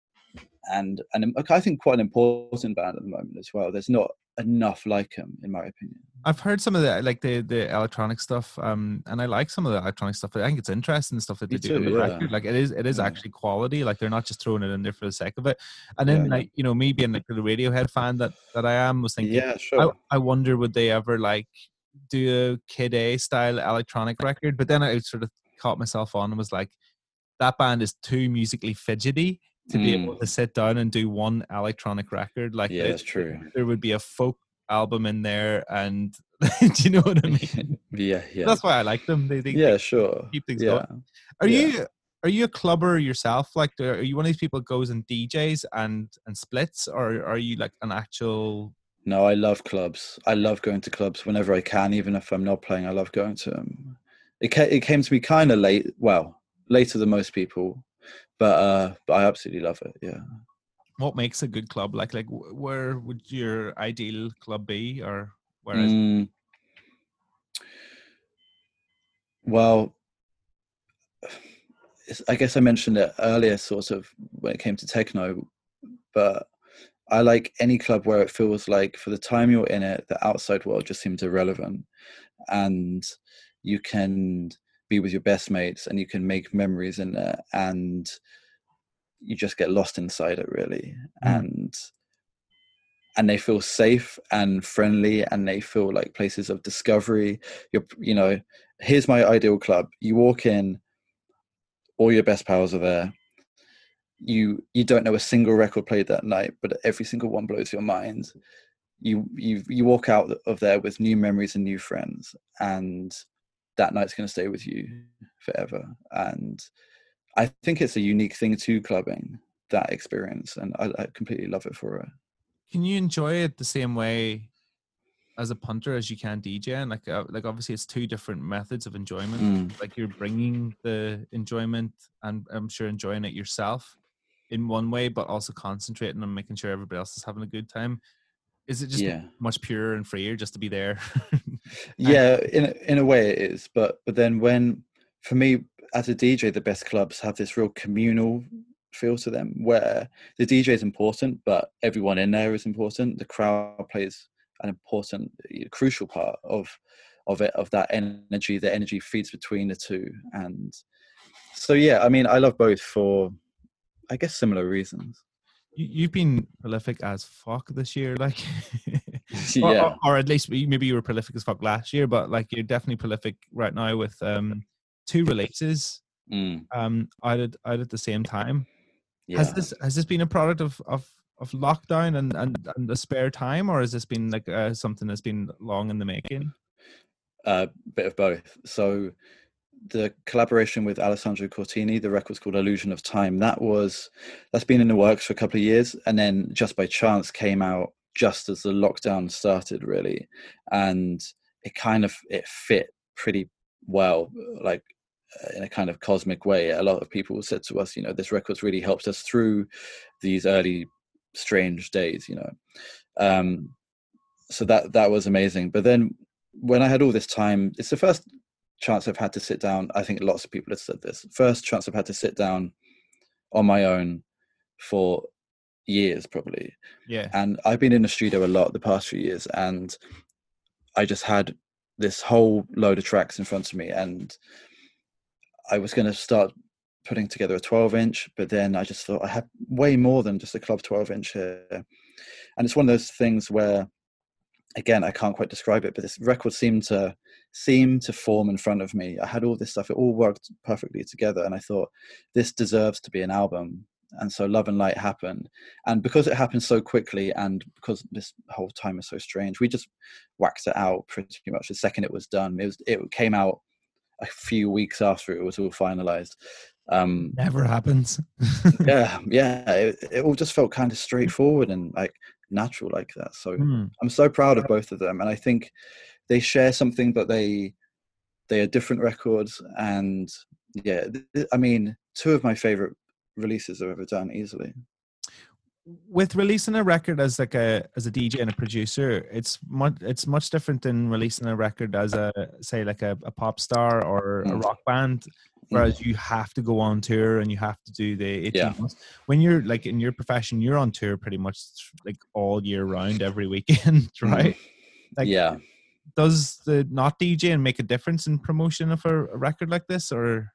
I think quite an important band at the moment as well. There's not enough like them, in my opinion. I've heard some of the like the electronic stuff, and I like some of the electronic stuff. I think it's interesting, the stuff that they do on the record. Like it is actually quality. Like they're not just throwing it in there for the sake of it. And then like, you know, me being like the Radiohead fan that I am, was thinking, I wonder would they ever like do a Kid A style electronic record? But then I sort of caught myself on and was like, that band is too musically fidgety to be able to sit down and do one electronic record. Like, that's true. There would be a folk album in there, and do you know what I mean? Yeah. That's why I like them. They keep things going. Are you a clubber yourself? Like, are you one of these people that goes and DJs and splits, or are you like an actual? No, I love clubs. I love going to clubs whenever I can, even if I'm not playing. I love going to them. It came to me kind of late. Well, later than most people. But I absolutely love it. Yeah. What makes a good club? Like where would your ideal club be, or where is it? Well, I guess I mentioned it earlier, sort of when it came to techno, but I like any club where it feels like for the time you're in it, the outside world just seems irrelevant, and you can be with your best mates and you can make memories in there, and you just get lost inside it, really. And they feel safe and friendly, and they feel like places of discovery. You know, here's my ideal club. You walk in, all your best pals are there. You don't know a single record played that night, but every single one blows your mind. You walk out of there with new memories and new friends, and that night's going to stay with you forever. And I think it's a unique thing to clubbing, that experience, and I completely love it for it. Can you enjoy it the same way as a punter as you can DJ? And like obviously it's two different methods of enjoyment. Like you're bringing the enjoyment, and I'm sure enjoying it yourself in one way, but also concentrating on making sure everybody else is having a good time. Is it just much purer and freer just to be there? Yeah, in a way it is. But then for me as a DJ, the best clubs have this real communal feel to them, where the DJ is important, but everyone in there is important. The crowd plays an important, crucial part of that energy. The energy feeds between the two, and so yeah. I mean, I love both for, I guess, similar reasons. You've been prolific as fuck this year, like, or at least maybe you were prolific as fuck last year, but like you're definitely prolific right now with 2 releases out at the same time. Yeah. Has this been a product of lockdown and the spare time, or has this been like something that's been long in the making? Bit of both. So the collaboration with Alessandro Cortini, the record's called Illusion of Time. That's been in the works for a couple of years, and then just by chance came out just as the lockdown started, really, and it fit pretty well, like in a kind of cosmic way. A lot of people said to us, this record's really helped us through these early strange days, so that was amazing. But then when I had all this time, it's the first chance I've had to sit down. I think lots of people have said this. First chance I've had to sit down on my own for years probably. Yeah. And I've been in the studio a lot the past few years, and I just had this whole load of tracks in front of me, and I was going to start putting together a 12-inch, but then I just thought I had way more than just a club 12-inch here. And it's one of those things where, again, I can't quite describe it, but this record seemed to form in front of me. I had all this stuff, it all worked perfectly together, and I thought, this deserves to be an album. And so Love and Light happened. And because it happened so quickly, and because this whole time is so strange, we just whacked it out pretty much the second it was done. It came out a few weeks after it was all finalized. Never happens. yeah. It all just felt kind of straightforward and like natural like that. So I'm so proud of both of them, and I think they share something, but they are different records. And yeah, I mean, two of my favorite releases I've ever done easily. With releasing a record as a DJ and a producer, it's much different than releasing a record as a pop star or a rock band, whereas you have to go on tour and you have to do the 18 months. When you're like in your profession, you're on tour pretty much like all year round, every weekend, right? Does the not DJing make a difference in promotion of a record like this, or?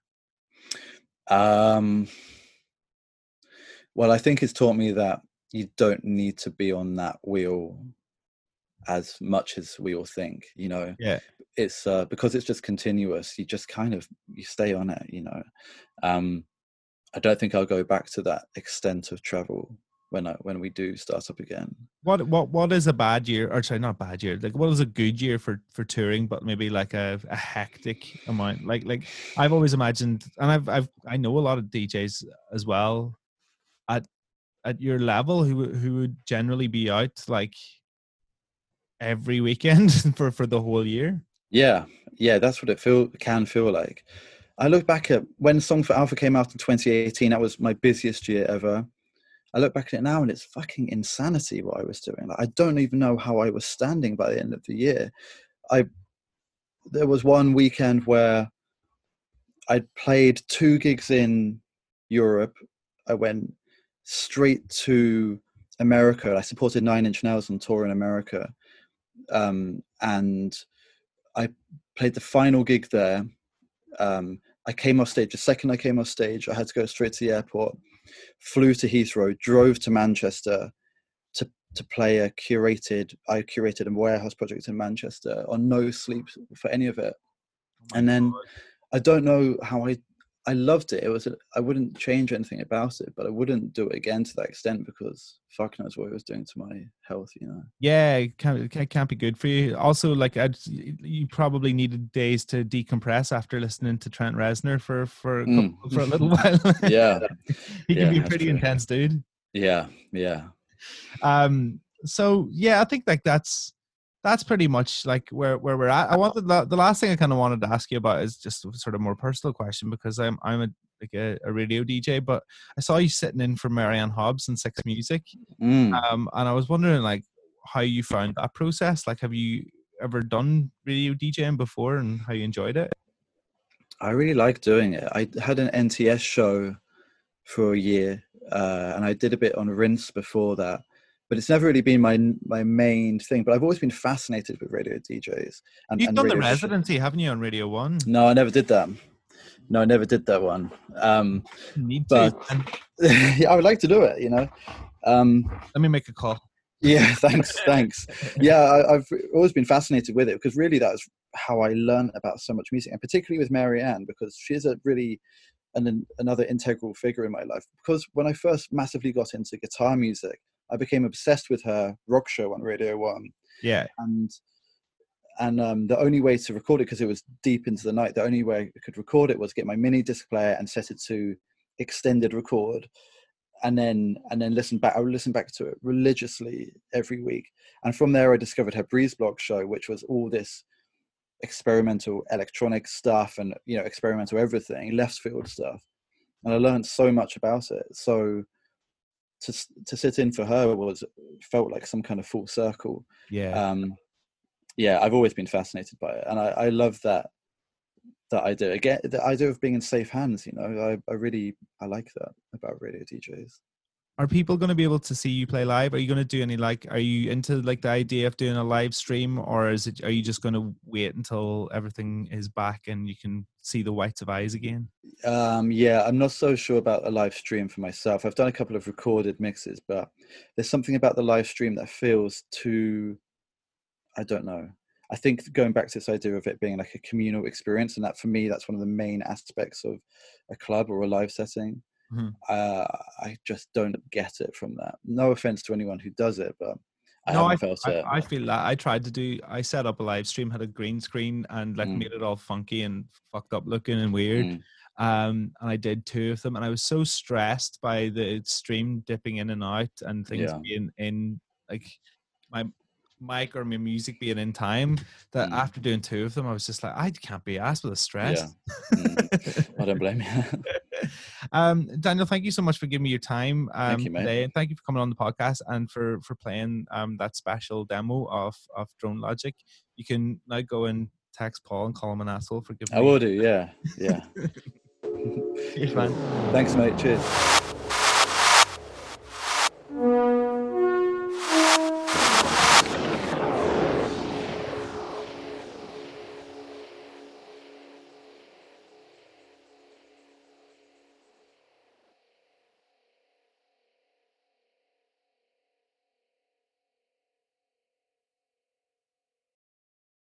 Well, I think it's taught me that you don't need to be on that wheel as much as we all think, you know. Yeah. It's because it's just continuous. You just kind of, you stay on it, you know. I don't think I'll go back to that extent of travel when we do start up again. What is a bad year, or sorry, not bad year, like what is a good year for touring, but maybe like a hectic amount? Like I've always imagined, and I know a lot of DJs as well at your level who would generally be out like every weekend for the whole year. Yeah, that's what it can feel like. I look back at when Song for Alpha came out in 2018, that was my busiest year ever. I look back at it now and it's fucking insanity what I was doing. Like, I don't even know how I was standing by the end of the year. There was one weekend where I played 2 gigs in Europe. I went straight to America. I supported Nine Inch Nails on tour in America. And I played the final gig there. I came off stage. The second I came off stage, I had to go straight to the airport, flew to Heathrow, drove to Manchester to play I curated a warehouse project in Manchester on no sleep for any of it. And then I don't know how I loved it. I wouldn't change anything about it, but I wouldn't do it again to that extent because fuck knows what it was doing to my health, you know. Yeah, it can't be good for you. Also, like you probably needed days to decompress after listening to Trent Reznor for a little while. Yeah, he can be a pretty intense dude. Yeah. So yeah, I think like that's pretty much like where we're at. I wanted the last thing I kind of wanted to ask you about is just a sort of more personal question, because I'm a radio DJ, but I saw you sitting in for Marianne Hobbs and Six Music, and I was wondering like how you found that process. Like, have you ever done radio DJing before, and how you enjoyed it? I really like doing it. I had an NTS show for a year, and I did a bit on Rinse before that. But it's never really been my main thing. But I've always been fascinated with radio DJs. You've done the residency, haven't you, on Radio 1? No, I never did that. No, I never did that one. Need to. Yeah, I would like to do it, you know. Let me make a call. Yeah, thanks. Yeah, I've always been fascinated with it because really that's how I learned about so much music, and particularly with Marianne, because she's a really another integral figure in my life. Because when I first massively got into guitar music, I became obsessed with her rock show on Radio 1. Yeah. And the only way to record it, because it was deep into the night, the only way I could record it was get my mini disc player and set it to extended record, and then listen back. I would listen back to it religiously every week. And from there I discovered her Breeze Block show, which was all this experimental electronic stuff and, you know, experimental everything, left field stuff. And I learned so much about it. So to sit in for her felt like some kind of full circle. Yeah. Yeah, I've always been fascinated by it, and I love that idea. Again, the idea of being in safe hands. You know, I like that about radio DJs. Are people going to be able to see you play live? Are you going to do any, like, are you into like the idea of doing a live stream, or are you just going to wait until everything is back and you can see the whites of eyes again? Yeah, I'm not so sure about a live stream for myself. I've done a couple of recorded mixes, but there's something about the live stream that feels too, I don't know. I think going back to this idea of it being like a communal experience, and that for me, that's one of the main aspects of a club or a live setting. Mm-hmm. I just don't get it from that. No offense to anyone who does it, but I feel that I set up a live stream, had a green screen, and like made it all funky and fucked up looking and weird. And I did 2 of them, and I was so stressed by the stream dipping in and out and things being in, like, my mic or my music being in time, that after doing 2 of them, I was just like, I can't be asked with the stress. I don't blame you. Daniel, thank you so much for giving me your time thank you, mate. today, and thank you for coming on the podcast and for playing that special demo of Drone Logic. You can now go and text Paul and call him an asshole for giving me. I will do, yeah. Cheers, man. Thanks, mate. Cheers.